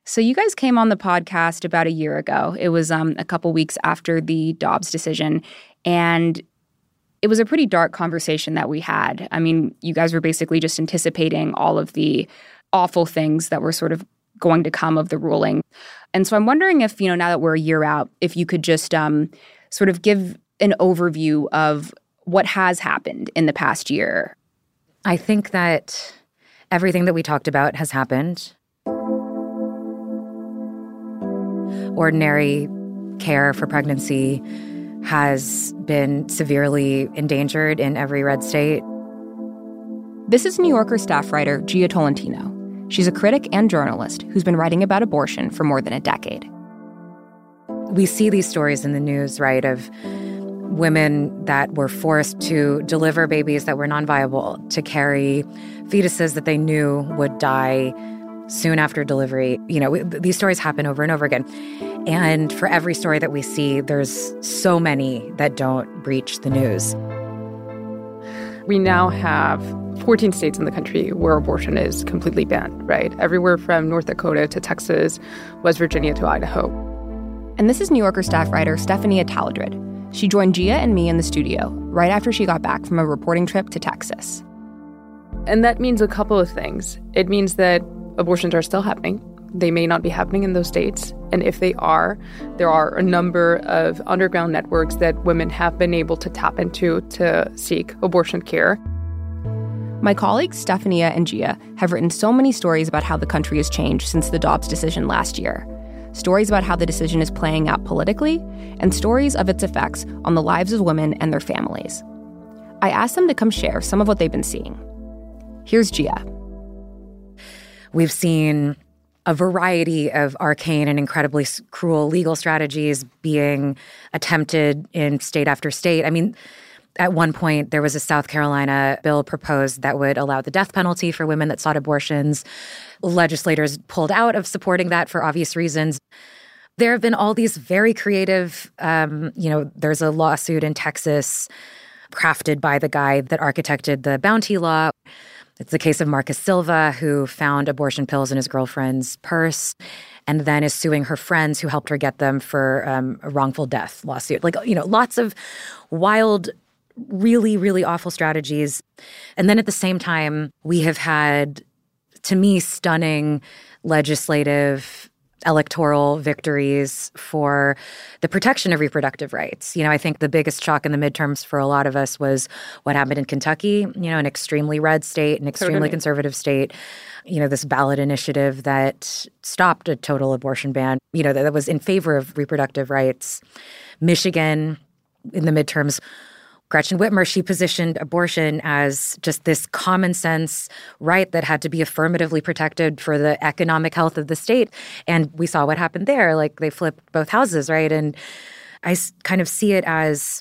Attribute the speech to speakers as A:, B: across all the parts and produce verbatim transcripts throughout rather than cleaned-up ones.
A: So you guys came on the podcast about a year ago. It was um, a couple weeks after the Dobbs decision, and it was a pretty dark conversation that we had. I mean, you guys were basically just anticipating all of the awful things that were sort of going to come of the ruling. And so I'm wondering if, you know, now that we're a year out, if you could just um, sort of give an overview of what has happened in the past year.
B: I think that everything that we talked about has happened. Ordinary care for pregnancy has been severely endangered in every red state.
A: This is New Yorker staff writer Jia Tolentino. She's a critic and journalist who's been writing about abortion for more than a decade.
B: We see these stories in the news, right, of women that were forced to deliver babies that were non-viable, to carry fetuses that they knew would die soon after delivery. You know, these stories happen over and over again. And for every story that we see, there's so many that don't reach the news.
C: We now have fourteen states in the country where abortion is completely banned, right? Everywhere from North Dakota to Texas, West Virginia to Idaho.
A: And this is New Yorker staff writer Stephanie Taladrid. She joined Jia and me in the studio right after she got back from a reporting trip to Texas.
C: And that means a couple of things. It means that abortions are still happening. They may not be happening in those states. And if they are, there are a number of underground networks that women have been able to tap into to seek abortion care.
A: My colleagues Stephania and Jia have written so many stories about how the country has changed since the Dobbs decision last year. Stories about how the decision is playing out politically, and stories of its effects on the lives of women and their families. I asked them to come share some of what they've been seeing. Here's Jia.
B: We've seen a variety of arcane and incredibly cruel legal strategies being attempted in state after state. I mean, at one point, there was a South Carolina bill proposed that would allow the death penalty for women that sought abortions. Legislators pulled out of supporting that for obvious reasons. There have been all these very creative, um, you know, there's a lawsuit in Texas crafted by the guy that architected the bounty law. It's the case of Marcus Silva, who found abortion pills in his girlfriend's purse and then is suing her friends who helped her get them for um, a wrongful death lawsuit. Like, you know, lots of wild, really, really awful strategies. And then at the same time, we have had, to me, stunning legislative electoral victories for the protection of reproductive rights. You know, I think the biggest shock in the midterms for a lot of us was what happened in Kentucky, you know, an extremely red state, an extremely totally. conservative state, you know, this ballot initiative that stopped a total abortion ban, you know, that, that was in favor of reproductive rights. Michigan, in the midterms, Gretchen Whitmer, she positioned abortion as just this common sense right that had to be affirmatively protected for the economic health of the state. And we saw what happened there. Like, they flipped both houses, right? And I kind of see it as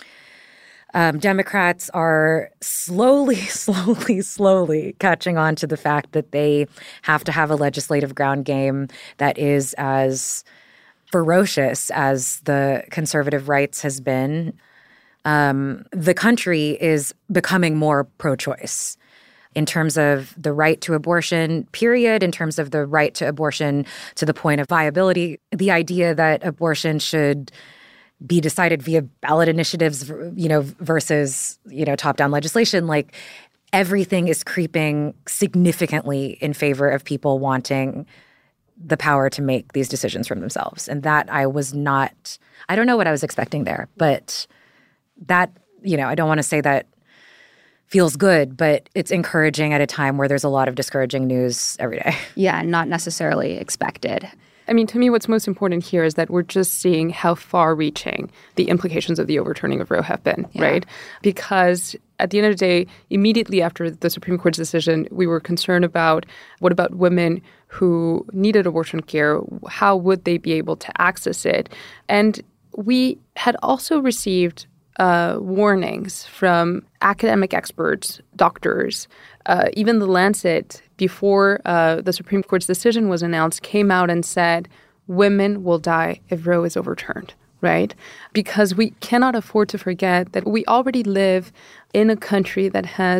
B: um, Democrats are slowly, slowly, slowly catching on to the fact that they have to have a legislative ground game that is as ferocious as the conservative rights has been. Um, the country is becoming more pro-choice in terms of the right to abortion, period, in terms of the right to abortion to the point of viability. The idea that abortion should be decided via ballot initiatives, you know, versus, you know, top-down legislation, like everything is creeping significantly in favor of people wanting the power to make these decisions from themselves. And that I was not, I don't know what I was expecting there, but that, you know, I don't want to say that feels good, but it's encouraging at a time where there's a lot of discouraging news every day.
A: Yeah, not necessarily expected.
C: I mean, to me, what's most important here is that we're just seeing how far-reaching the implications of the overturning of Roe have been, yeah. right? Because at the end of the day, immediately after the Supreme Court's decision, we were concerned about what about women who needed abortion care? How would they be able to access it? And we had also received Uh, warnings from academic experts, doctors, uh, even The Lancet, before uh, the Supreme Court's decision was announced, came out and said, women will die if Roe is overturned, right? Because we cannot afford to forget that we already live in a country that has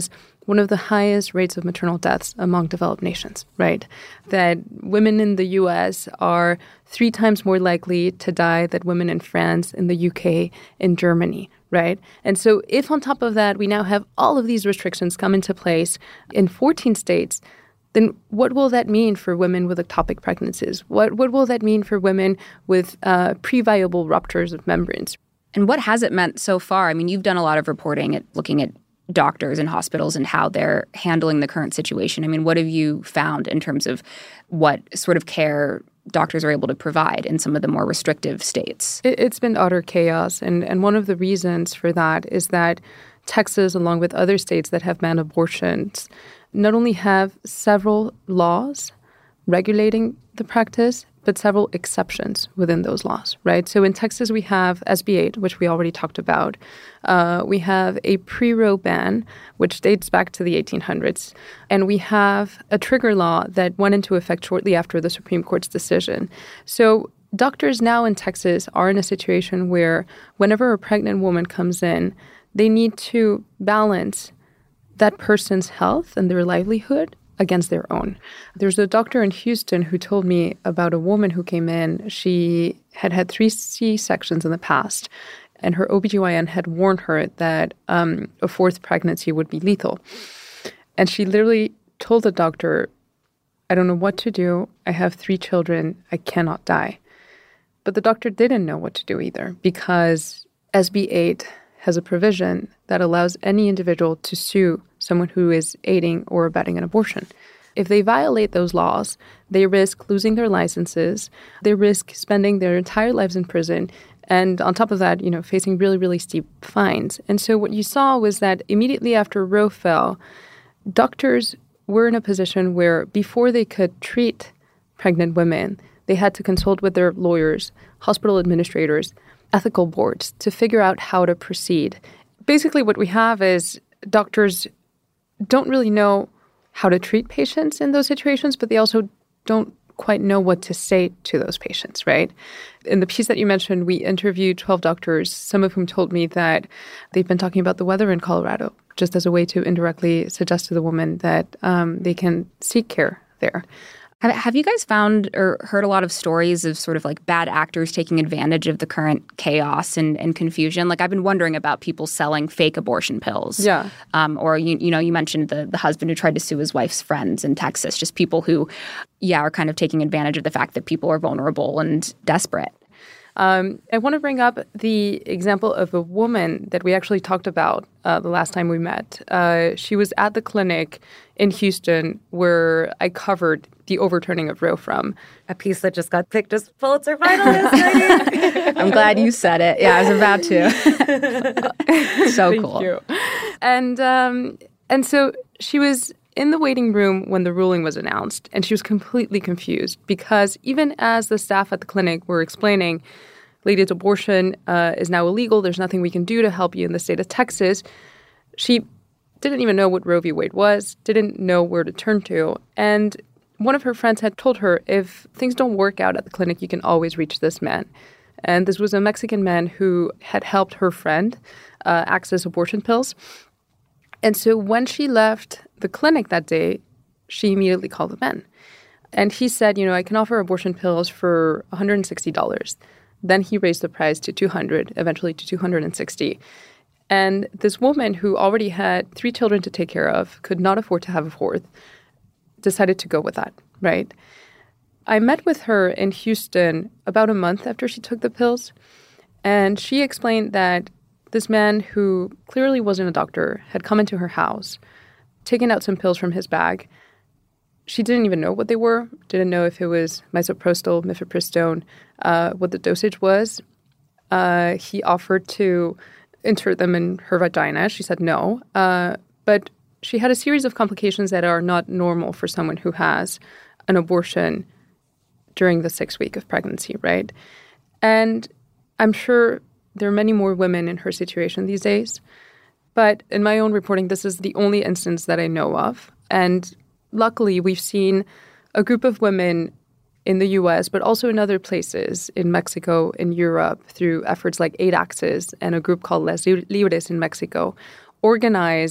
C: one of the highest rates of maternal deaths among developed nations, right? That women in the U S are three times more likely to die than women in France, in the U K, in Germany, right? And so if on top of that, we now have all of these restrictions come into place in fourteen states, then what will that mean for women with ectopic pregnancies? What, what will that mean for women with uh, pre-viable ruptures of membranes?
A: And what has it meant so far? I mean, you've done a lot of reporting at looking at doctors and hospitals and how they're handling the current situation. I mean, what have you found in terms of what sort of care doctors are able to provide in some of the more restrictive states?
C: It, it's been utter chaos. And, and one of the reasons for that is that Texas, along with other states that have banned abortions, not only have several laws regulating the practice, but several exceptions within those laws, right? So in Texas, we have S B eight, which we already talked about. Uh, we have a pre-Roe ban, which dates back to the eighteen hundreds. And we have a trigger law that went into effect shortly after the Supreme Court's decision. So doctors now in Texas are in a situation where whenever a pregnant woman comes in, they need to balance that person's health and their livelihood against their own. There's a doctor in Houston who told me about a woman who came in. She had had three C-sections in the past, and her O B G Y N had warned her that um, a fourth pregnancy would be lethal. And she literally told the doctor, I don't know what to do. I have three children. I cannot die. But the doctor didn't know what to do either, because S B eight has a provision that allows any individual to sue someone who is aiding or abetting an abortion. If they violate those laws, they risk losing their licenses, they risk spending their entire lives in prison, and on top of that, you know, facing really, really steep fines. And so what you saw was that immediately after Roe fell, doctors were in a position where before they could treat pregnant women, they had to consult with their lawyers, hospital administrators, ethical boards to figure out how to proceed. Basically, what we have is doctors don't really know how to treat patients in those situations, but they also don't quite know what to say to those patients, right? In the piece that you mentioned, we interviewed twelve doctors, some of whom told me that they've been talking about the weather in Colorado, just as a way to indirectly suggest to the woman that um, they can seek care there.
A: Have you guys found or heard a lot of stories of sort of like bad actors taking advantage of the current chaos and, and confusion? Like I've been wondering about people selling fake abortion pills.
C: Yeah.
A: Um, or, you, you know, you mentioned the, the husband who tried to sue his wife's friends in Texas. Just people who, yeah, are kind of taking advantage of the fact that people are vulnerable and desperate.
C: Um, I want to bring up the example of a woman that we actually talked about uh, the last time we met. Uh, she was at the clinic in Houston where I covered the overturning of Roe from.
B: A piece that just got picked as Pulitzer finalist.
A: I'm glad you said it. Yeah, I was about to. So
C: Thank
A: cool.
C: You. And um, and so she was in the waiting room when the ruling was announced, and she was completely confused because even as the staff at the clinic were explaining, ladies, abortion uh, is now illegal, there's nothing we can do to help you in the state of Texas, she didn't even know what Roe v. Wade was, didn't know where to turn to. And one of her friends had told her, if things don't work out at the clinic, you can always reach this man. And this was a Mexican man who had helped her friend uh, access abortion pills. And so when she left the clinic that day, she immediately called the man. And he said, you know, I can offer abortion pills for one hundred sixty dollars. Then he raised the price to two hundred dollars, eventually to two hundred sixty dollars. And this woman who already had three children to take care of, could not afford to have a fourth, decided to go with that, right? I met with her in Houston about a month after she took the pills. And she explained that this man, who clearly wasn't a doctor, had come into her house, taken out some pills from his bag. She didn't even know what they were, didn't know if it was misoprostol, mifepristone, uh, what the dosage was. Uh, he offered to insert them in her vagina. She said no. Uh, but she had a series of complications that are not normal for someone who has an abortion during the sixth week of pregnancy, right? And I'm sure there are many more women in her situation these days. But in my own reporting, this is the only instance that I know of. And luckily, we've seen a group of women in the U S, but also in other places, in Mexico, in Europe, through efforts like Eight Axis and a group called Les Libres in Mexico, organize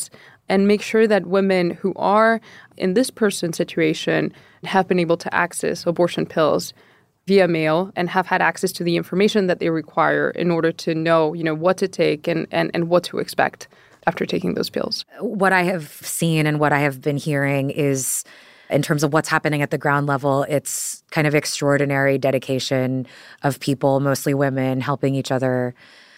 C: and make sure that women who are in this person's situation have been able to access abortion pills via mail and have had access to the information that they require in order to know, you know, what to take and, and, and what to expect after taking those pills.
B: What I have seen and what I have been hearing is, in terms of what's happening at the ground level, it's kind of extraordinary dedication of people, mostly women, helping each other,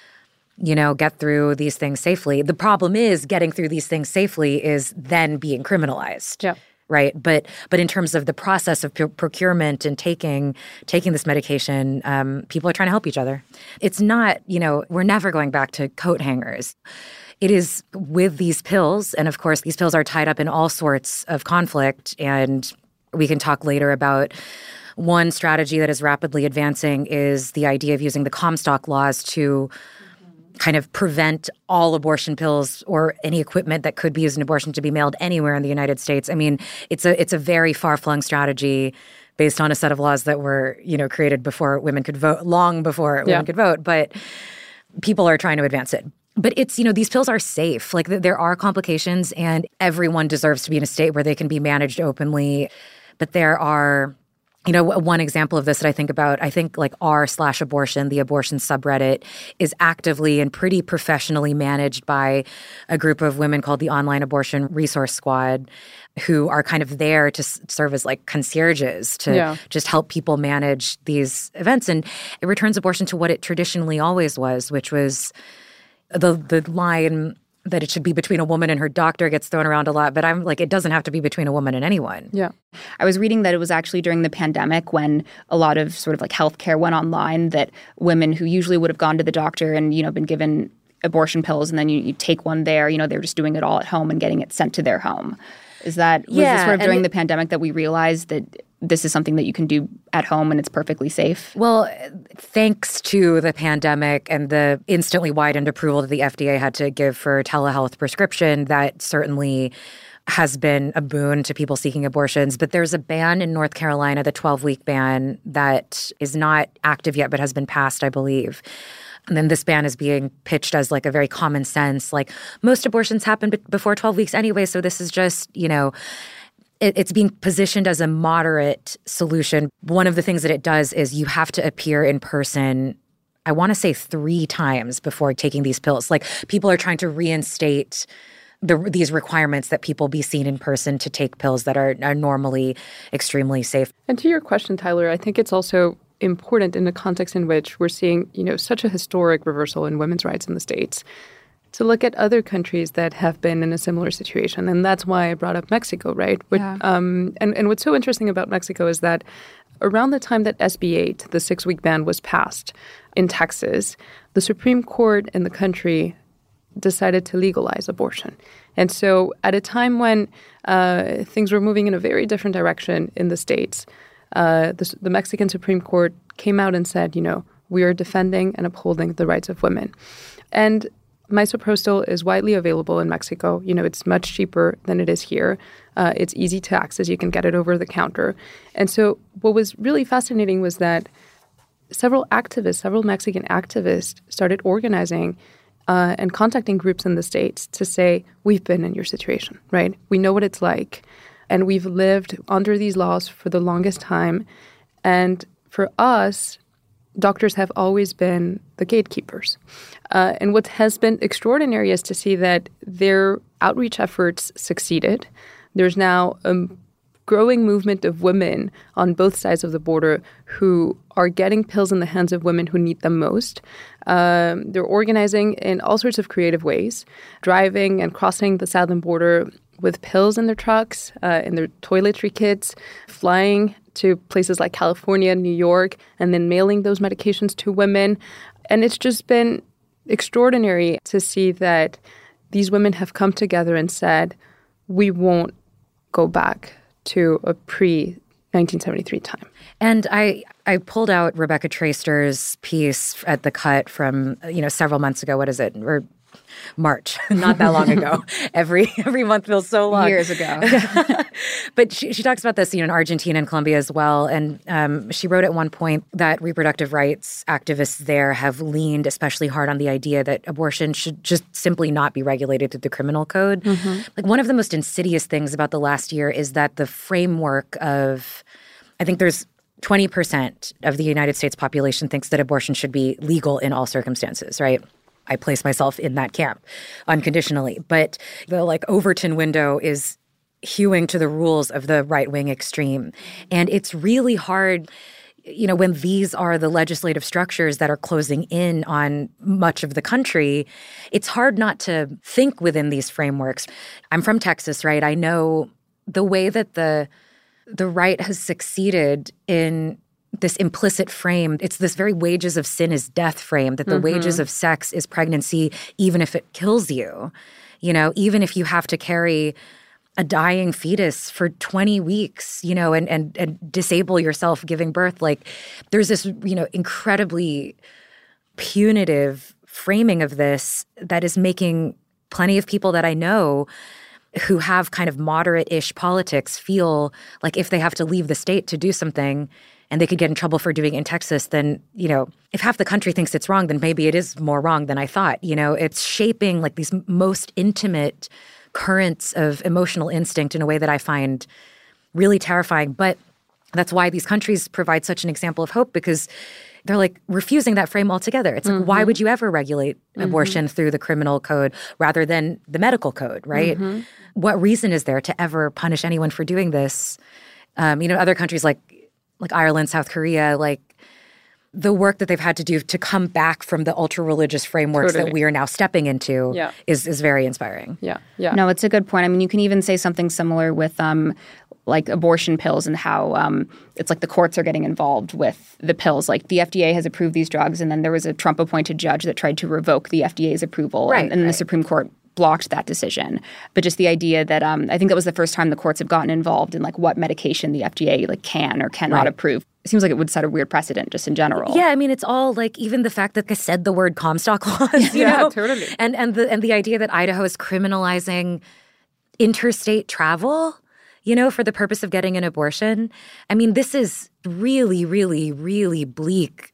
B: you know, get through these things safely. The problem is getting through these things safely is then being criminalized.
C: Yeah.
B: Right. But but in terms of the process of pr- procurement and taking taking this medication, um, people are trying to help each other. It's not, you know, we're never going back to coat hangers. It is with these pills. And of course, these pills are tied up in all sorts of conflict. And we can talk later about one strategy that is rapidly advancing is the idea of using the Comstock laws to kind of prevent all abortion pills or any equipment that could be used in abortion to be mailed anywhere in the United States. I mean, it's a it's a very far-flung strategy based on a set of laws that were, you know, created before women could vote, long before
C: yeah.
B: women could vote. But people are trying to advance it. But it's, you know, these pills are safe. Like, there are complications, and everyone deserves to be in a state where they can be managed openly. But there are, you know, one example of this that I think about, I think like r slash abortion, the abortion subreddit, is actively and pretty professionally managed by a group of women called the Online Abortion Resource Squad, who are kind of there to serve as like concierges to
C: yeah.
B: just help people manage these events. And it returns abortion to what it traditionally always was, which was the the line that it should be between a woman and her doctor gets thrown around a lot, but I'm like, it doesn't have to be between a woman and anyone.
C: Yeah.
A: I was reading that it was actually during the pandemic when a lot of sort of like healthcare went online, that women who usually would have gone to the doctor and, you know, been given abortion pills and then you, you take one there, you know, they're just doing it all at home and getting it sent to their home. Is that, was
B: yeah,
A: this sort of during
B: it,
A: the pandemic that we realized that this is something that you can do at home and it's perfectly safe?
B: Well, thanks to the pandemic and the instantly widened approval that the F D A had to give for telehealth prescription, that certainly has been a boon to people seeking abortions. But there's a ban in North Carolina, the twelve-week ban, that is not active yet but has been passed, I believe. And then this ban is being pitched as like a very common sense, like most abortions happen b- before twelve weeks anyway, so this is just, you know, it, it's being positioned as a moderate solution. One of the things that it does is you have to appear in person, I want to say three times before taking these pills. Like, people are trying to reinstate the, these requirements that people be seen in person to take pills that are, are normally extremely safe.
C: And to your question, Tyler, I think it's also important in the context in which we're seeing, you know, such a historic reversal in women's rights in the States, to look at other countries that have been in a similar situation. And that's why I brought up Mexico, right? But,
A: yeah.
C: um, and, and what's so interesting about Mexico is that around the time that S B eight, the six-week ban, was passed in Texas, the Supreme Court in the country decided to legalize abortion. And so at a time when uh, things were moving in a very different direction in the States, Uh, the, the Mexican Supreme Court came out and said, you know, we are defending and upholding the rights of women. And misoprostol is widely available in Mexico. You know, it's much cheaper than it is here. Uh, it's easy to access. You can get it over the counter. And so what was really fascinating was that several activists, several Mexican activists started organizing uh, and contacting groups in the States to say, we've been in your situation, right? We know what it's like. And we've lived under these laws for the longest time. And for us, doctors have always been the gatekeepers. Uh, and what has been extraordinary is to see that their outreach efforts succeeded. There's now a growing movement of women on both sides of the border who are getting pills in the hands of women who need them most. Um, they're organizing in all sorts of creative ways, driving and crossing the southern border with pills in their trucks, uh, in their toiletry kits, flying to places like California, New York, and then mailing those medications to women. And it's just been extraordinary to see that these women have come together and said, we won't go back to a pre nineteen seventy-three time.
B: And I I pulled out Rebecca Traister's piece at The Cut from, you know, several months ago. What is it? Or March, not that long ago. every every month feels so long.
A: Years ago.
B: But she, she talks about this, you know, in Argentina and Colombia as well. And um, she wrote at one point that reproductive rights activists there have leaned especially hard on the idea that abortion should just simply not be regulated through the criminal code. Mm-hmm. Like one of the most insidious things about the last year is that the framework of, I think there's twenty percent of the United States population thinks that abortion should be legal in all circumstances, right? I place myself in that camp unconditionally. But the like Overton window is hewing to the rules of the right-wing extreme. And it's really hard, you know, when these are the legislative structures that are closing in on much of the country, it's hard not to think within these frameworks. I'm from Texas, right? I know the way that the the right has succeeded in this implicit frame. It's this very wages of sin is death frame, that the mm-hmm. wages of sex is pregnancy, even if it kills you. You know, even if you have to carry a dying fetus for twenty weeks, you know, and, and, and disable yourself giving birth. Like there's this, you know, incredibly punitive framing of this that is making plenty of people that I know who have kind of moderate-ish politics feel like if they have to leave the state to do something and they could get in trouble for doing it in Texas, then, you know, if half the country thinks it's wrong, then maybe it is more wrong than I thought. You know, it's shaping like these most intimate currents of emotional instinct in a way that I find really terrifying. But that's why these countries provide such an example of hope, because they're like refusing that frame altogether. It's like, mm-hmm. why would you ever regulate mm-hmm. abortion through the criminal code rather than the medical code, right? Mm-hmm. What reason is there to ever punish anyone for doing this? Um, you know, other countries like like Ireland, South Korea, like the work that they've had to do to come back from the ultra-religious frameworks totally. That we are now stepping into yeah. is is very inspiring.
C: Yeah, yeah.
A: No, it's a good point. I mean, you can even say something similar with um, like abortion pills and how um, it's like the courts are getting involved with the pills. Like the F D A has approved these drugs, and then there was a Trump-appointed judge that tried to revoke the F D A's approval,
B: right,
A: and, and
B: right.
A: the Supreme Court blocked that decision. But just the idea that um, I think that was the first time the courts have gotten involved in like what medication the F D A like can or cannot right. approve. It seems like it would set a weird precedent just in general.
B: Yeah, I mean, it's all like even the fact that they said the word Comstock laws, you
C: yeah,
B: know?
C: totally.
B: And and the and the idea that Idaho is criminalizing interstate travel, you know, for the purpose of getting an abortion. I mean, this is really, really, really bleak.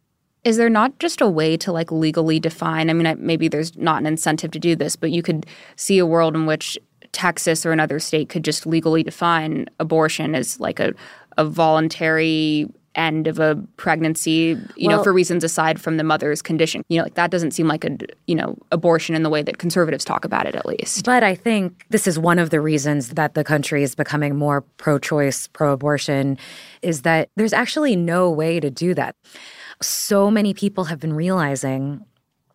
A: Is there not just a way to like legally define? I mean, I, maybe there's not an incentive to do this, but you could see a world in which Texas or another state could just legally define abortion as like a, a voluntary end of a pregnancy, you well, know, for reasons aside from the mother's condition. You know, like that doesn't seem like a, you know, abortion in the way that conservatives talk about it, at least.
B: But I think this is one of the reasons that the country is becoming more pro-choice, pro-abortion, is that there's actually no way to do that. So many people have been realizing,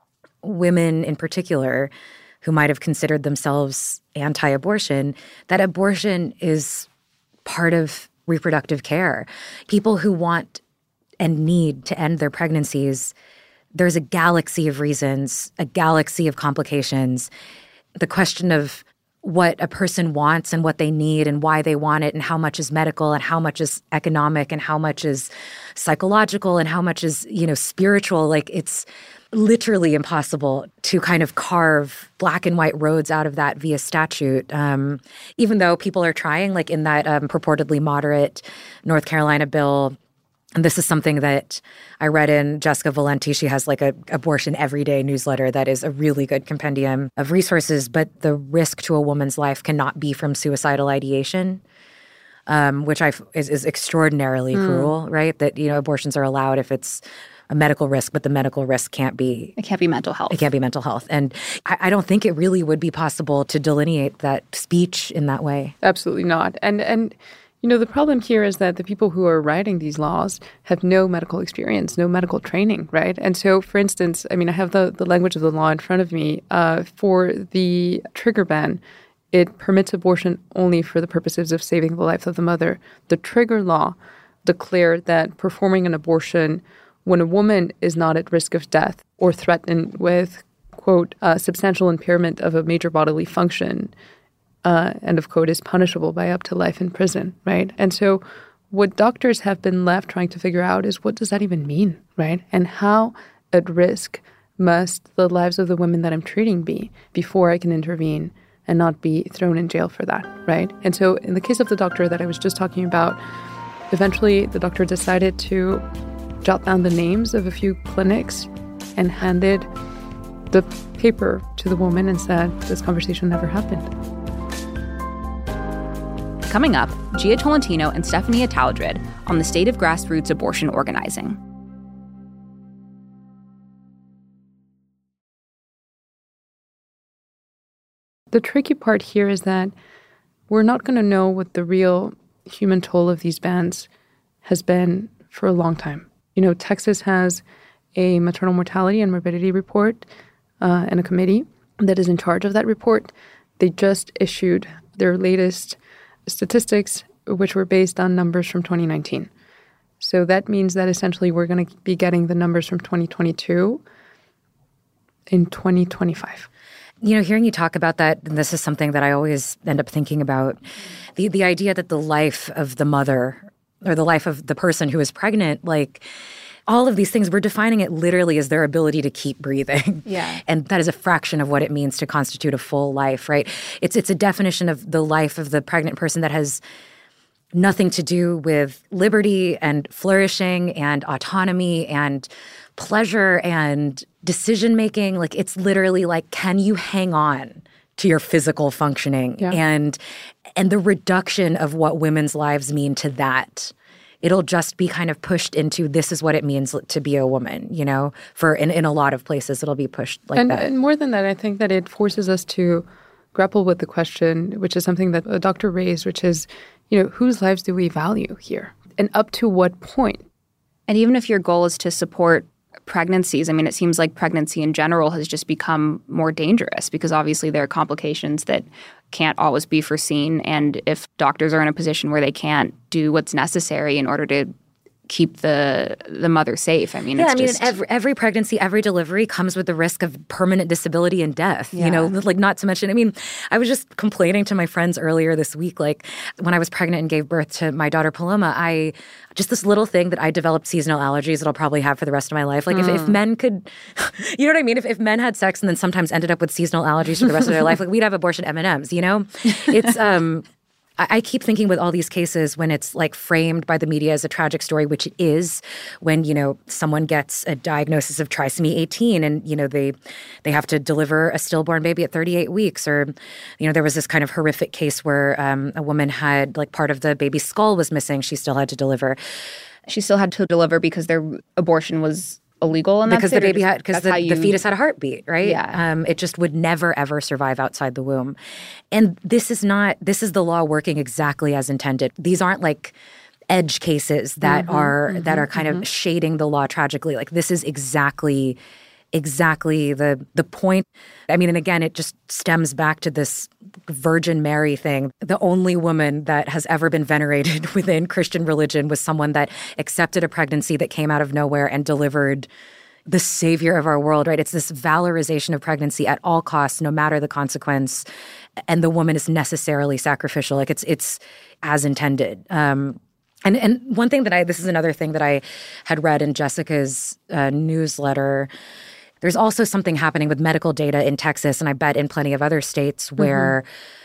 B: women in particular, who might have considered themselves anti-abortion, that abortion is part of reproductive care. People who want and need to end their pregnancies, there's a galaxy of reasons, a galaxy of complications. The question of what a person wants and what they need and why they want it and how much is medical and how much is economic and how much is psychological and how much is, you know, spiritual. Like it's literally impossible to kind of carve black and white roads out of that via statute. Um, even though people are trying, like in that um, purportedly moderate North Carolina bill. And this is something that I read in Jessica Valenti. She has like a abortion everyday newsletter that is a really good compendium of resources. But the risk to a woman's life cannot be from suicidal ideation, um, which I is, is extraordinarily mm. cruel, right? That, you know, abortions are allowed if it's a medical risk, but the medical risk can't be...
A: It can't be mental health.
B: It can't be mental health. And I, I don't think it really would be possible to delineate that speech in that way.
C: Absolutely not. And and... You know, the problem here is that the people who are writing these laws have no medical experience, no medical training, right? And so, for instance, I mean, I have the, the language of the law in front of me. Uh, for the trigger ban, it permits abortion only for the purposes of saving the life of the mother. The trigger law declared that performing an abortion when a woman is not at risk of death or threatened with, quote, uh, substantial impairment of a major bodily function, Uh, end of quote, is punishable by up to life in prison, right? And so what doctors have been left trying to figure out is what does that even mean, right? And how at risk must the lives of the women that I'm treating be before I can intervene and not be thrown in jail for that, right? And so in the case of the doctor that I was just talking about, eventually the doctor decided to jot down the names of a few clinics and handed the paper to the woman and said, this conversation never happened.
A: Coming up, Gia Tolentino and Stephanie Ataudrid on the state of grassroots abortion organizing.
C: The tricky part here is that we're not going to know what the real human toll of these bans has been for a long time. You know, Texas has a maternal mortality and morbidity report uh, and a committee that is in charge of that report. They just issued their latest statistics, which were based on numbers from twenty nineteen. So that means that essentially we're going to be getting the numbers from twenty twenty-two in twenty twenty-five.
B: You know, hearing you talk about that, and this is something that I always end up thinking about, the, the idea that the life of the mother or the life of the person who is pregnant, like all of these things, we're defining it literally as their ability to keep breathing.
A: Yeah.
B: And that is a fraction of what it means to constitute a full life, right? It's it's a definition of the life of the pregnant person that has nothing to do with liberty and flourishing and autonomy and pleasure and decision-making. Like, it's literally like, can you hang on to your physical functioning?
C: Yeah.
B: And and the reduction of what women's lives mean to that. It'll just be kind of pushed into, this is what it means to be a woman, you know? For in, in a lot of places, it'll be pushed like
C: and,
B: that.
C: And more than that, I think that it forces us to grapple with the question, which is something that a doctor raised, which is, you know, whose lives do we value here? And up to what point?
A: And even if your goal is to support pregnancies, I mean, it seems like pregnancy in general has just become more dangerous because obviously there are complications that can't always be foreseen. And if doctors are in a position where they can't do what's necessary in order to keep the the mother safe, I mean,
B: yeah,
A: it's
B: I mean,
A: just...
B: every, every pregnancy, every delivery comes with the risk of permanent disability and death,
A: Yeah.
B: you know, like not to mention, I mean, I was just complaining to my friends earlier this week, like when I was pregnant and gave birth to my daughter Paloma, I, just this little thing that I developed seasonal allergies that I'll probably have for the rest of my life. Like mm. if, if men could, you know what I mean? If, if men had sex and then sometimes ended up with seasonal allergies for the rest of their life, like we'd have abortion M and M's, you know? It's, um... I keep thinking with all these cases when it's like framed by the media as a tragic story, which it is, when, you know, someone gets a diagnosis of trisomy eighteen and, you know, they they have to deliver a stillborn baby at thirty-eight weeks. Or, you know, there was this kind of horrific case where um, a woman had like part of the baby's skull was missing. She still had to deliver.
A: She still had to deliver because their abortion was illegal in that
B: because
A: state,
B: the baby had because the,
A: you...
B: the fetus had a heartbeat, right?
A: Yeah.
B: Um, it just would never ever survive outside the womb, and this is not this is the law working exactly as intended. These aren't like edge cases that
C: mm-hmm,
B: are
C: mm-hmm,
B: that are kind
C: mm-hmm.
B: of shading the law tragically. Like this is exactly exactly the the point. I mean, and again, it just stems back to this Virgin Mary thing. The only woman that has ever been venerated within Christian religion was someone that accepted a pregnancy that came out of nowhere and delivered the savior of our world, right? It's this valorization of pregnancy at all costs, no matter the consequence. And the woman is necessarily sacrificial. Like it's it's as intended. Um, and and one thing that I, this is another thing that I had read in Jessica's uh, newsletter. There's also something happening with medical data in Texas, and I bet in plenty of other states, where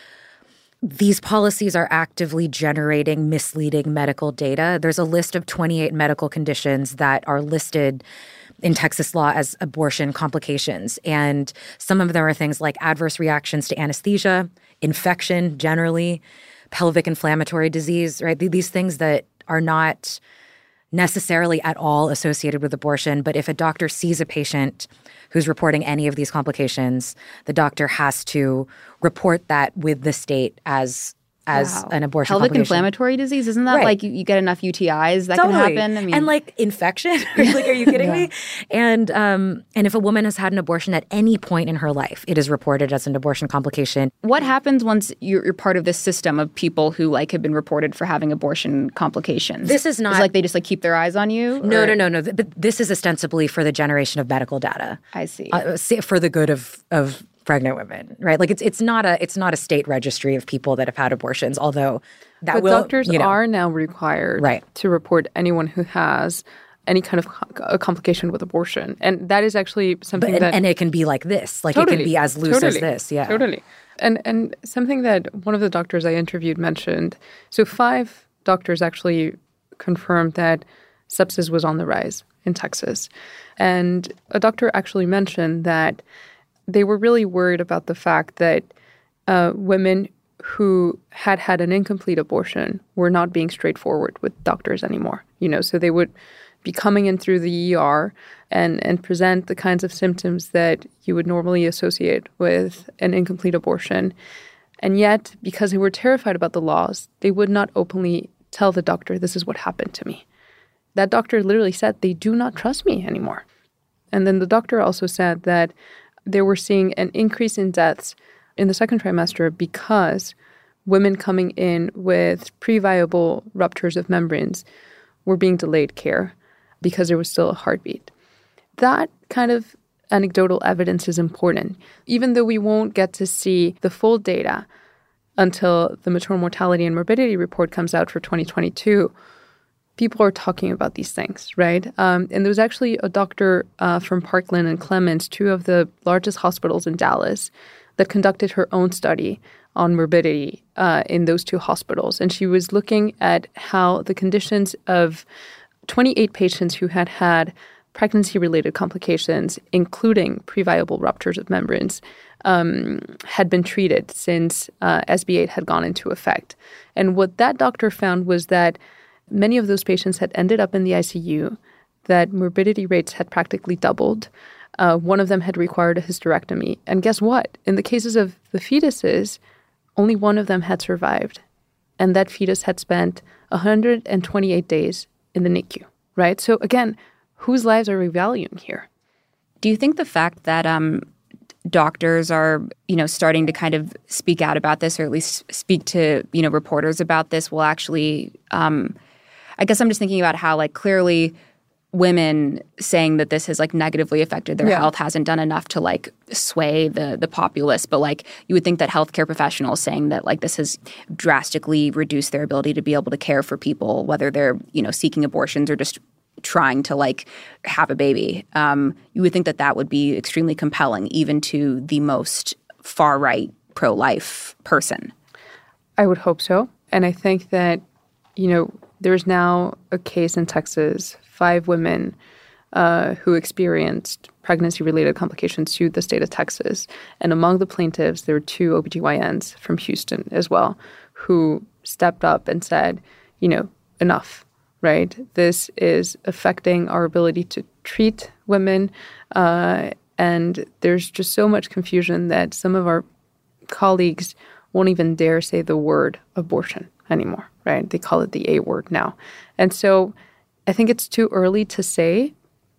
B: mm-hmm. these policies are actively generating misleading medical data. There's a list of twenty-eight medical conditions that are listed in Texas law as abortion complications. And some of them are things like adverse reactions to anesthesia, infection generally, pelvic inflammatory disease, right? These things that are not necessarily at all associated with abortion. But if a doctor sees a patient who's reporting any of these complications, the doctor has to report that with the state as as
A: wow.
B: an abortion
A: pelvic
B: complication.
A: Inflammatory disease, isn't that
B: right.
A: like you, you get enough U T Is that
B: totally.
A: can happen? I mean,
B: and like infection, like are you kidding
A: yeah.
B: me? And um, and if a woman has had an abortion at any point in her life, it is reported as an abortion complication.
A: What happens once you're, you're part of this system of people who like have been reported for having abortion complications?
B: This is not
A: it's like they just like keep their eyes on you.
B: No,
A: or?
B: no, no, no. But this is ostensibly for the generation of medical data.
A: I see.
B: Uh, for the good of of. pregnant women, right? Like it's it's not a it's not a state registry of people that have had abortions, although that
C: but
B: will,
C: doctors
B: you know,
C: are now required
B: right.
C: to report anyone who has any kind of co- a complication with abortion. And that is actually something
B: but, and,
C: that...
B: And it can be like this. Like
C: totally,
B: it can be as loose
C: totally,
B: as this. Yeah.
C: Totally. And, and something that one of the doctors I interviewed mentioned, so five doctors actually confirmed that sepsis was on the rise in Texas. And a doctor actually mentioned that they were really worried about the fact that uh, women who had had an incomplete abortion were not being straightforward with doctors anymore. You know, so they would be coming in through the E R and, and present the kinds of symptoms that you would normally associate with an incomplete abortion. And yet, because they were terrified about the laws, they would not openly tell the doctor, this is what happened to me. That doctor literally said, they do not trust me anymore. And then the doctor also said that they were seeing an increase in deaths in the second trimester because women coming in with pre-viable ruptures of membranes were being delayed care because there was still a heartbeat. That kind of anecdotal evidence is important. Even though we won't get to see the full data until the maternal mortality and morbidity report comes out for twenty twenty-two, people are talking about these things, right? Um, and there was actually a doctor uh, from Parkland and Clemens, two of the largest hospitals in Dallas, that conducted her own study on morbidity uh, in those two hospitals. And she was looking at how the conditions of twenty-eight patients who had had pregnancy-related complications, including pre-viable ruptures of membranes, um, had been treated since uh, S B eight had gone into effect. And what that doctor found was that many of those patients had ended up in the I C U, that morbidity rates had practically doubled. Uh, one of them had required a hysterectomy. And guess what? In the cases of the fetuses, only one of them had survived. And that fetus had spent one hundred twenty-eight days in the N I C U, right? So again, whose lives are we valuing here?
A: Do you think the fact that um, doctors are, you know, starting to kind of speak out about this, or at least speak to, you know, reporters about this will actually, um, I guess I'm just thinking about how, like, clearly women saying that this has, like, negatively affected their
C: yeah.
A: health hasn't done enough to, like, sway the the populace. But, like, you would think that healthcare professionals saying that, like, this has drastically reduced their ability to be able to care for people, whether they're, you know, seeking abortions or just trying to, like, have a baby. Um, you would think that that would be extremely compelling even to the most far-right pro-life person.
C: I would hope so. And I think that, you know, there's now a case in Texas, five women uh, who experienced pregnancy-related complications sued the state of Texas. And among the plaintiffs, there were two O B G Y Ns from Houston as well who stepped up and said, you know, enough, right? This is affecting our ability to treat women. Uh, and there's just so much confusion that some of our colleagues won't even dare say the word abortion anymore, right? They call it the A word now. And so I think it's too early to say,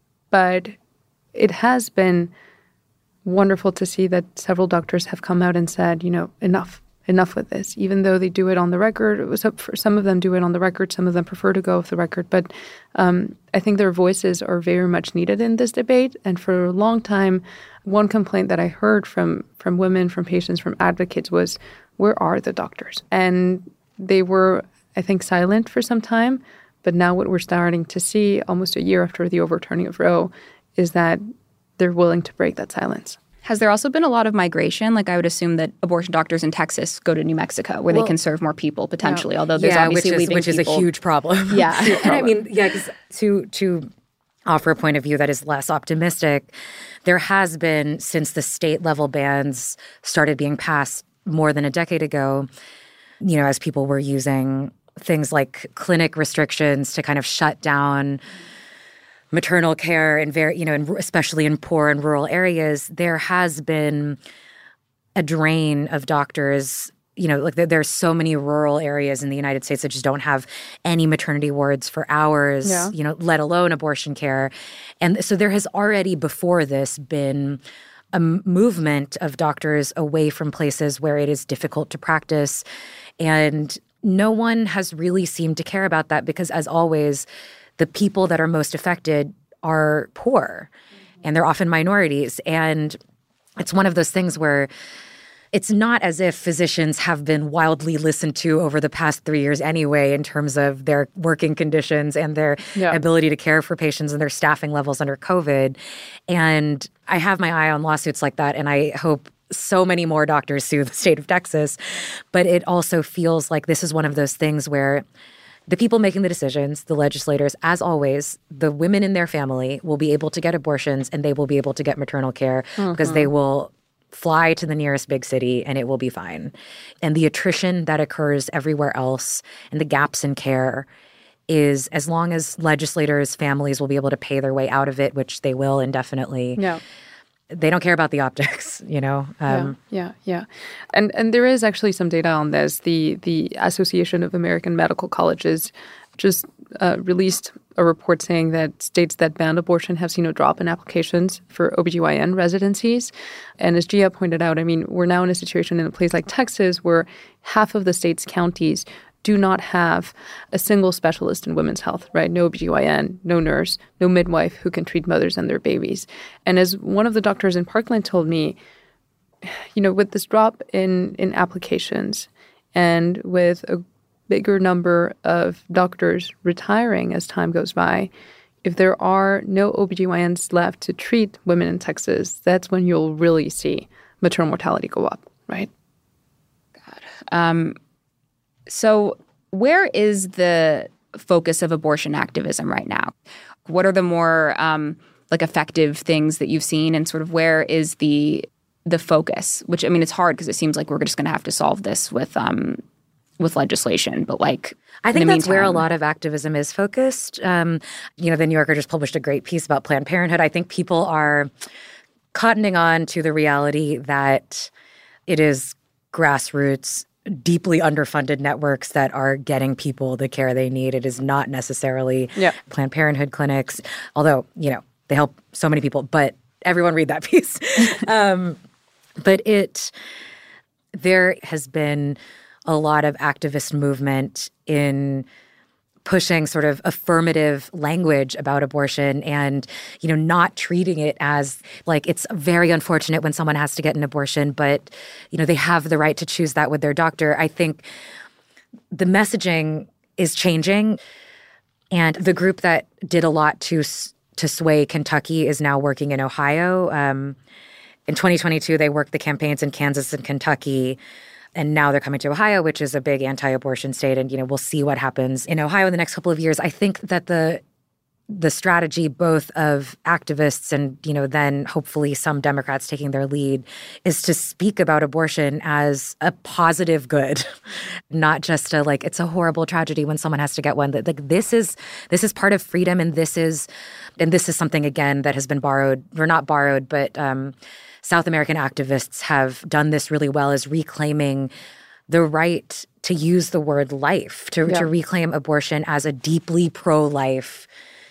C: but it has been wonderful to see that several doctors have come out and said, you know, enough, enough with this, even though they do it on the record. It was up for, some of them do it on the record. Some of them prefer to go off the record. But um, I think their voices are very much needed in this debate. And for a long time, one complaint that I heard from, from women, from patients, from advocates was, where are the doctors? And they were, I think, silent for some time. But now what we're starting to see almost a year after the overturning of Roe is that they're willing to break that silence.
A: Has there also been a lot of migration? Like, I would assume that abortion doctors in Texas go to New Mexico where well, they can serve more people potentially, yeah. although there's
B: yeah,
A: obviously
B: which is,
A: leaving
B: which
A: people.
B: is a huge problem.
A: Yeah.
B: huge problem. And I mean, yeah, because to, to offer a point of view that is less optimistic, there has been, since the state-level bans started being passed more than a decade ago, you know, as people were using things like clinic restrictions to kind of shut down maternal care in very, you know, in, especially in poor and rural areas, there has been a drain of doctors. You know, like there, there's so many rural areas in the United States that just don't have any maternity wards for hours, yeah. you know, let alone abortion care. And so there has already before this been a movement of doctors away from places where it is difficult to practice. And no one has really seemed to care about that because, as always, the people that are most affected are poor, and they're often minorities. And it's one of those things where it's not as if physicians have been wildly listened to over the past three years anyway in terms of their working conditions and their yeah. ability to care for patients and their staffing levels under COVID. And I have my eye on lawsuits like that, and I hope so many more doctors sue the state of Texas. But it also feels like this is one of those things where the people making the decisions, the legislators, as always, the women in their family will be able to get abortions and they will be able to get maternal care mm-hmm. because they will fly to the nearest big city and it will be fine. And the attrition that occurs everywhere else and the gaps in care is, as long as legislators, families will be able to pay their way out of it, which they will indefinitely.
C: Yeah.
B: They don't care about the optics, you know?
C: Um, yeah, yeah, yeah. And and there is actually some data on this. The the Association of American Medical Colleges just uh, released a report saying that states that banned abortion have seen a drop in applications for O B G Y N residencies. And as Gia pointed out, I mean, we're now in a situation in a place like Texas where half of the state's counties do not have a single specialist in women's health, right? No O B G Y N, no nurse, no midwife who can treat mothers and their babies. And as one of the doctors in Parkland told me, you know, with this drop in, in applications and with a bigger number of doctors retiring as time goes by, if there are no O B G Y Ns left to treat women in Texas, that's when you'll really see maternal mortality go up, right?
A: God. Um, so where is the focus of abortion activism right now? What are the more um, like effective things that you've seen, and sort of where is the the focus? Which, I mean, it's hard because it seems like we're just going to have to solve this with um, with legislation, but like
B: I think that's
A: meantime,
B: where a lot of activism is focused. Um, you know, the New Yorker just published a great piece about Planned Parenthood. I think people are cottoning on to the reality that it is grassroots, deeply underfunded networks that are getting people the care they need. It is not necessarily
C: yeah.
B: Planned Parenthood clinics, although, you know, they help so many people, but everyone read that piece. um, but it, there has been a lot of activist movement in pushing sort of affirmative language about abortion and, you know, not treating it as like it's very unfortunate when someone has to get an abortion, but, you know, they have the right to choose that with their doctor. I think the messaging is changing. And the group that did a lot to to sway Kentucky is now working in Ohio. Um, in twenty twenty-two, they worked the campaigns in Kansas and Kentucky. And now they're coming to Ohio, which is a big anti-abortion state. And, you know, we'll see what happens in Ohio in the next couple of years. I think that the the strategy both of activists and, you know, then hopefully some Democrats taking their lead is to speak about abortion as a positive good, not just a like, it's a horrible tragedy when someone has to get one. That like this is this is part of freedom, and this is and this is something, again, that has been borrowed, or not borrowed, but um South American activists have done this really well, is reclaiming the right to use the word life, to, yeah. to reclaim abortion as a deeply pro-life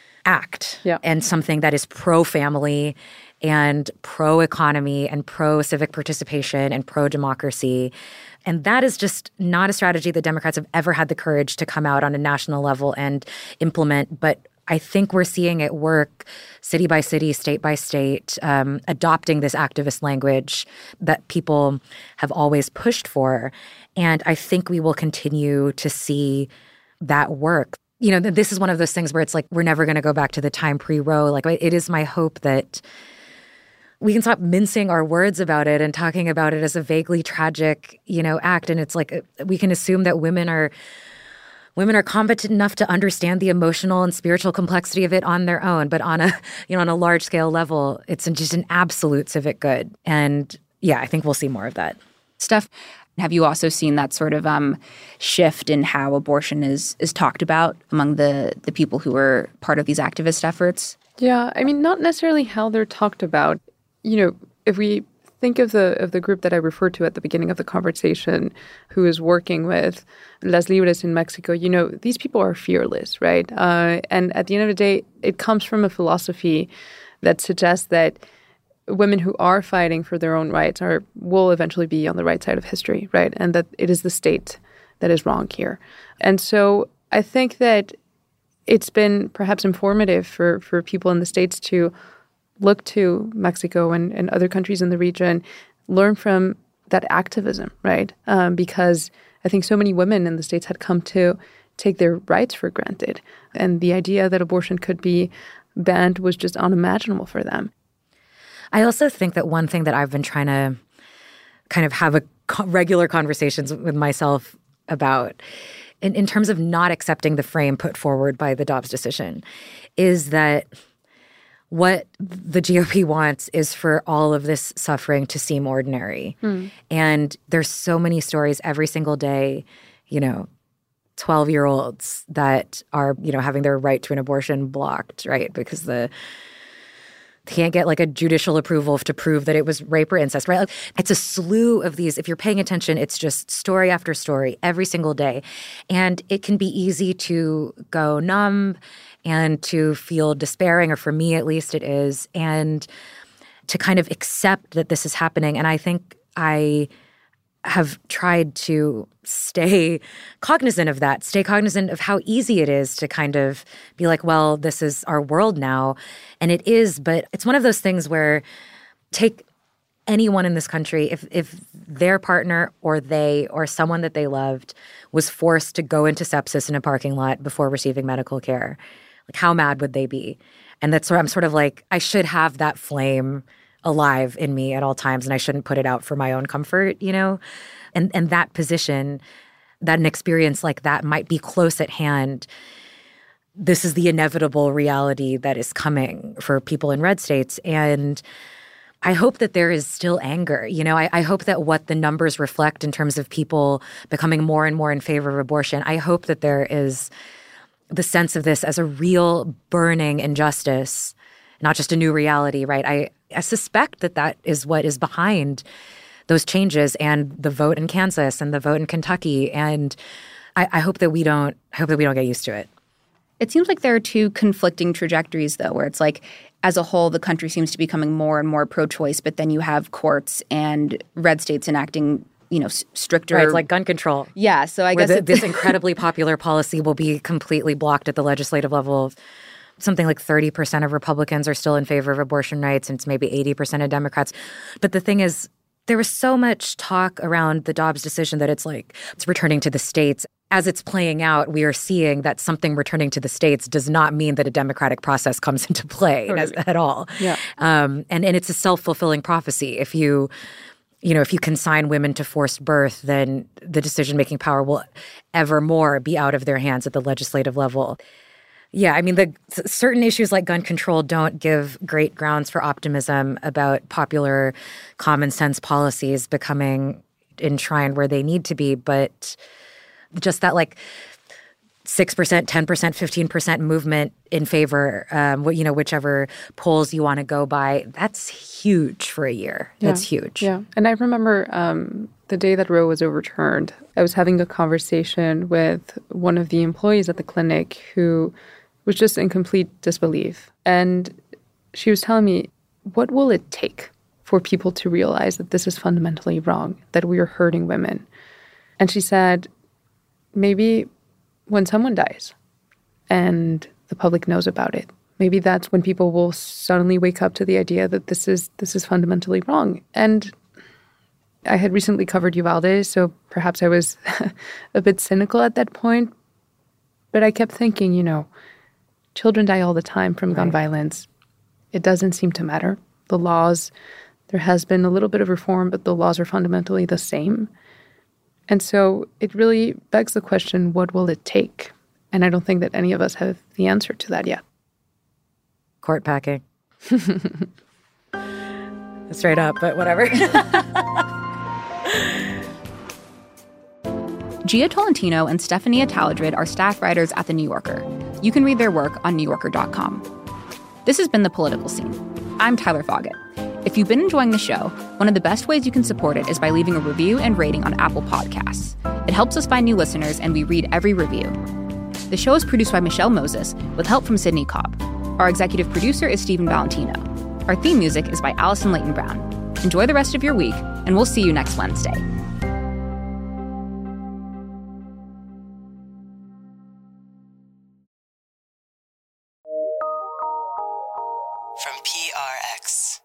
B: act
C: yeah.
B: and something that is pro-family and pro-economy and pro-civic participation and pro-democracy. And that is just not a strategy that Democrats have ever had the courage to come out on a national level and implement, but I think we're seeing it work city by city, state by state, um, adopting this activist language that people have always pushed for. And I think we will continue to see that work. You know, this is one of those things where it's like, we're never going to go back to the time pre-Roe. Like, it is my hope that we can stop mincing our words about it and talking about it as a vaguely tragic, you know, act. And it's like, we can assume that women are Women are competent enough to understand the emotional and spiritual complexity of it on their own, but on a, you know, on a large scale level, it's just an absolute civic good. And yeah, I think we'll see more of that.
A: Steph, have you also seen that sort of um, shift in how abortion is is talked about among the the people who are part of these activist efforts?
C: Yeah, I mean, not necessarily how they're talked about. You know, if we think of the of the group that I referred to at the beginning of the conversation, who is working with Las Libres in Mexico, you know, these people are fearless, right? Uh, and at the end of the day, it comes from a philosophy that suggests that women who are fighting for their own rights are will eventually be on the right side of history, right? And that it is the state that is wrong here. And so I think that it's been perhaps informative for, for people in the States to look to Mexico and, and other countries in the region, learn from that activism, right? Um, because I think so many women in the States had come to take their rights for granted. And the idea that abortion could be banned was just unimaginable for them.
B: I also think that one thing that I've been trying to kind of have a co- regular conversations with myself about in, in terms of not accepting the frame put forward by the Dobbs decision is that what the G O P wants is for all of this suffering to seem ordinary. Mm. And there's so many stories every single day, you know, twelve-year-olds that are, you know, having their right to an abortion blocked, right? Because the they can't get like a judicial approval to prove that it was rape or incest, right? Like, it's a slew of these. If you're paying attention, it's just story after story every single day. And it can be easy to go numb and to feel despairing, or for me at least it is, and to kind of accept that this is happening. And I think I have tried to stay cognizant of that, stay cognizant of how easy it is to kind of be like, well, this is our world now. And it is, but it's one of those things where take anyone in this country, if if their partner or they or someone that they loved was forced to go into sepsis in a parking lot before receiving medical care, like how mad would they be? And that's where I'm sort of like, I should have that flame alive in me at all times, and I shouldn't put it out for my own comfort, you know? And and that position, that an experience like that might be close at hand. This is the inevitable reality that is coming for people in red states. And I hope that there is still anger. You know, I, I hope that what the numbers reflect in terms of people becoming more and more in favor of abortion, I hope that there is the sense of this as a real burning injustice, not just a new reality, right? I, I suspect that that is what is behind those changes and the vote in Kansas and the vote in Kentucky. And I, I hope that we don't, I hope that we don't get used to it.
A: It seems like there are two conflicting trajectories, though, where it's like, as a whole, the country seems to be becoming more and more pro-choice, but then you have courts and red states enacting, you know, s- stricter...
B: Right, like gun control.
A: Yeah, so I
B: where
A: guess...
B: The, this incredibly popular policy will be completely blocked at the legislative level. Something like thirty percent of Republicans are still in favor of abortion rights, and it's maybe eighty percent of Democrats. But the thing is, there was so much talk around the Dobbs decision that it's like, it's returning to the states. As it's playing out, we are seeing that something returning to the states does not mean that a democratic process comes into play as, at all.
C: Yeah.
B: Um, and, and it's a self-fulfilling prophecy. If you, you know, if you consign women to forced birth, then the decision-making power will evermore be out of their hands at the legislative level. Yeah, I mean, the certain issues like gun control don't give great grounds for optimism about popular common sense policies becoming enshrined where they need to be. But just that like six percent, ten percent, fifteen percent movement in favor, um, you know, whichever polls you want to go by, that's huge for a year.
C: Yeah.
B: That's huge.
C: Yeah. And I remember um, the day that Roe was overturned, I was having a conversation with one of the employees at the clinic who was just in complete disbelief. And she was telling me, what will it take for people to realize that this is fundamentally wrong, that we are hurting women? And she said, maybe when someone dies and the public knows about it, maybe that's when people will suddenly wake up to the idea that this is this is fundamentally wrong. And I had recently covered Uvalde, so perhaps I was a bit cynical at that point. But I kept thinking, you know, children die all the time from gun
B: Right.
C: violence. It doesn't seem to matter. The laws, there has been a little bit of reform, but the laws are fundamentally the same. And so it really begs the question, what will it take? And I don't think that any of us have the answer to that yet.
B: Court packing. Straight up, but whatever.
A: Gia Tolentino and Stephanie Taladrid are staff writers at The New Yorker. You can read their work on new yorker dot com. This has been The Political Scene. I'm Tyler Foggett. If you've been enjoying the show, one of the best ways you can support it is by leaving a review and rating on Apple Podcasts. It helps us find new listeners, and we read every review. The show is produced by Michelle Moses, with help from Sydney Cobb. Our executive producer is Stephen Valentino. Our theme music is by Allison Leighton Brown. Enjoy the rest of your week, and we'll see you next Wednesday.
D: From P R X.